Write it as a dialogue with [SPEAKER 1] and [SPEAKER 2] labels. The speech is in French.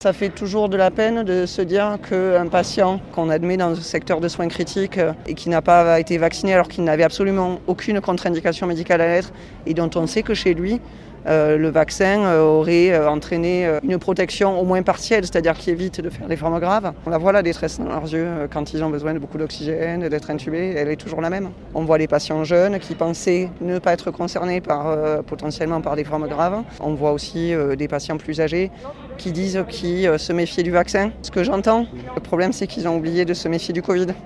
[SPEAKER 1] Ça fait toujours de la peine de se dire qu'un patient qu'on admet dans un secteur de soins critiques et qui n'a pas été vacciné alors qu'il n'avait absolument aucune contre-indication médicale à l'être et dont on sait que chez lui, le vaccin aurait entraîné une protection au moins partielle, c'est-à-dire qui évite de faire des formes graves. On la voit la détresse dans leurs yeux quand ils ont besoin de beaucoup d'oxygène, d'être intubés, elle est toujours la même. On voit les patients jeunes qui pensaient ne pas être concernés potentiellement par des formes graves. On voit aussi des patients plus âgés qui disent qu'ils se méfiaient du vaccin. Ce que j'entends, le problème c'est qu'ils ont oublié de se méfier du Covid.